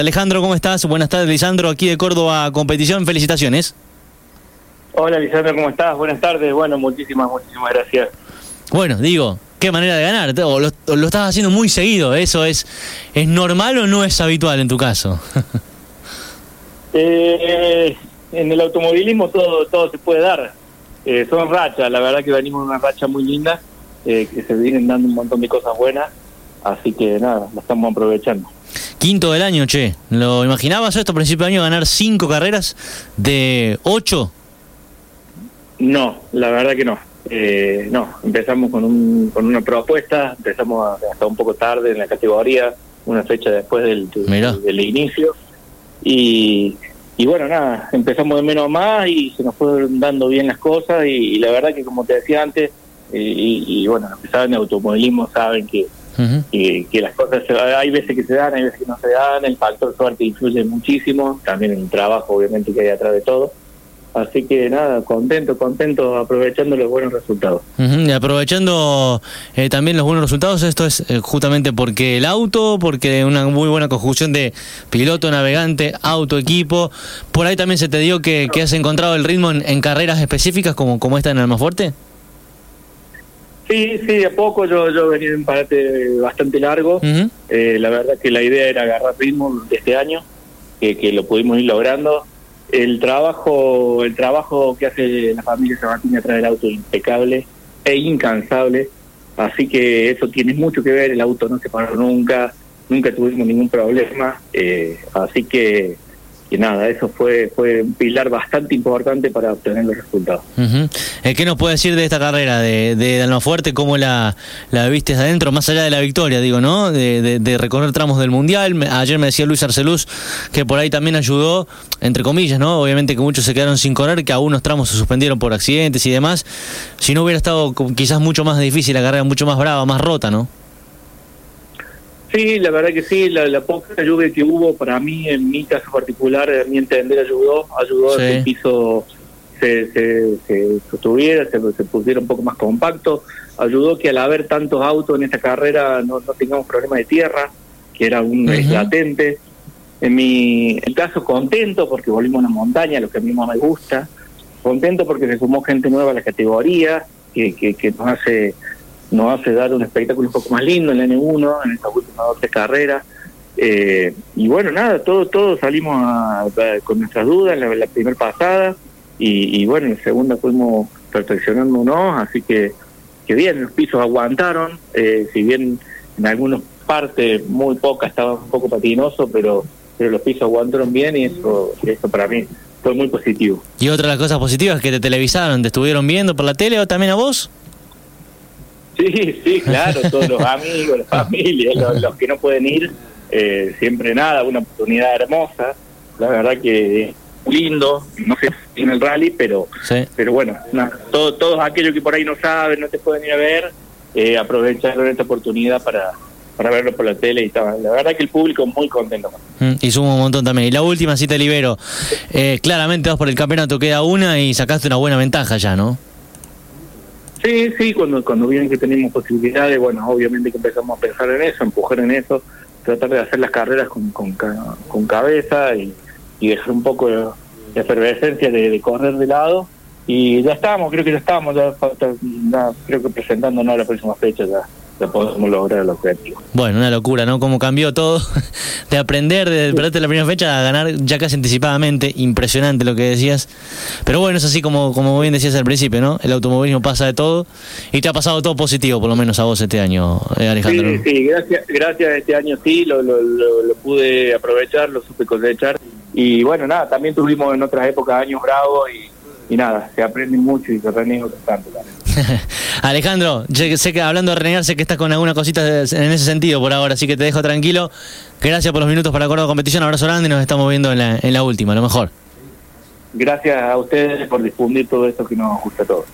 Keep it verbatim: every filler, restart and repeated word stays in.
Alejandro, ¿cómo estás? Buenas tardes, Lisandro, aquí de Córdoba Competición, felicitaciones. Hola, Lisandro, ¿cómo estás? Buenas tardes, bueno, muchísimas, muchísimas gracias. Bueno, digo, qué manera de ganar, o lo, o lo estás haciendo muy seguido, ¿eso es, es normal o no es habitual en tu caso? eh, en el automovilismo todo, todo se puede dar, eh, son rachas, la verdad que venimos en una racha muy linda, eh, que se vienen dando un montón de cosas buenas, así que nada, la estamos aprovechando. Quinto del año, che. ¿Lo imaginabas esto a principio de año, ganar cinco carreras de ocho? No, la verdad que no. Eh, no, empezamos con, un, con una propuesta, empezamos hasta un poco tarde en la categoría, una fecha después del, del, del inicio. Y, y bueno, nada, empezamos de menos a más y se nos fueron dando bien las cosas. Y, y la verdad que, como te decía antes, eh, y, y bueno, los que saben de automovilismo saben que Uh-huh. Y que las cosas, se, hay veces que se dan, hay veces que no se dan, el factor suerte influye muchísimo, también el trabajo obviamente que hay atrás de todo, así que nada, contento, contento, aprovechando los buenos resultados. Uh-huh. Y aprovechando eh, también los buenos resultados, esto es eh, justamente porque el auto, porque una muy buena conjunción de piloto, navegante, auto, equipo, por ahí también se te dio que, que has encontrado el ritmo en, en carreras específicas como, como esta en Almafuerte. Sí, sí, de a poco yo, yo venía en un parate bastante largo. Uh-huh. eh, la verdad que la idea era agarrar ritmo de este año, que, que lo pudimos ir logrando. El trabajo el trabajo que hace la familia Sabatini atrás del auto es impecable e incansable, así que eso tiene mucho que ver, el auto no se paró nunca, nunca tuvimos ningún problema, eh, así que... que nada, eso fue fue un pilar bastante importante para obtener los resultados. Uh-huh. Eh, ¿Qué nos puede decir de esta carrera de, de Almafuerte? ¿Cómo la, la viste adentro? Más allá de la victoria, digo, ¿no? De, de, de recorrer tramos del Mundial. Ayer me decía Luis Arceluz que por ahí también ayudó, entre comillas, ¿no? Obviamente que muchos se quedaron sin correr, que algunos tramos se suspendieron por accidentes y demás. Si no hubiera estado quizás mucho más difícil la carrera, mucho más brava, más rota, ¿no? Sí, la verdad que sí, la, la poca lluvia que hubo para mí, en mi caso particular, a mi entender ayudó, ayudó sí. a que el piso se, se, se sostuviera, se, se pusiera un poco más compacto, ayudó que al haber tantos autos en esta carrera no, no tengamos problemas de tierra, que era un uh-huh. latente. En mi en caso contento porque volvimos a una montaña, lo que a mí más me gusta, contento porque se sumó gente nueva a la categoría, que, que, que nos hace... nos hace dar un espectáculo un poco más lindo en la N uno, en estas últimas dos tres carreras. Eh, y bueno, nada, todos todo salimos a, a, con nuestras dudas en la, la primera pasada, y, y bueno, en la segunda fuimos perfeccionándonos, así que, que bien, los pisos aguantaron, eh, si bien en algunas partes, muy pocas, estaba un poco patinoso, pero, pero los pisos aguantaron bien, y eso, eso para mí fue muy positivo. Y otra de las cosas positivas es que te televisaron, ¿te estuvieron viendo por la tele o también a vos? Sí, sí, claro, todos los amigos, la familia, los, los que no pueden ir, eh, siempre nada, una oportunidad hermosa, la verdad que lindo, no sé si en el rally, pero sí. pero bueno, nada, todo, todos aquellos que por ahí no saben, no te pueden ir a ver, eh, aprovecharon esta oportunidad para, para verlo por la tele, y estaba, la verdad que el público muy contento. Mm, y suma un montón también. Y la última, si te libero, eh, claramente vas por el campeonato, queda una y sacaste una buena ventaja ya, ¿no? Sí, sí, cuando cuando vieron que teníamos posibilidades, bueno, obviamente que empezamos a pensar en eso, empujar en eso, tratar de hacer las carreras con con, con cabeza y, y dejar un poco de, de efervescencia de, de correr de lado, y ya estamos, creo que ya estamos, ya falta, ya, creo que presentándonos a la próxima fecha ya, ya podemos lograr el objetivo. Bueno, una locura, ¿no? Cómo cambió todo, de aprender, de perderte la primera fecha a ganar ya casi anticipadamente, impresionante lo que decías. Pero bueno, es así como, como bien decías al principio, ¿no? El automovilismo pasa de todo, y te ha pasado todo positivo, por lo menos a vos este año, eh, Alejandro. Sí, sí, gracias, gracias a este año sí, lo, lo, lo, lo pude aprovechar, lo supe cosechar, y bueno, nada, también tuvimos en otras épocas años bravos, y y nada, se aprende mucho y se reniega bastante también. Alejandro, sé, sé que hablando de renegar, sé que estás con alguna cosita en ese sentido por ahora, así que te dejo tranquilo. Gracias por los minutos para Córdoba Competición, abrazo grande, y nos estamos viendo en la, en la última, lo mejor. Gracias a ustedes por difundir todo esto que nos gusta a todos.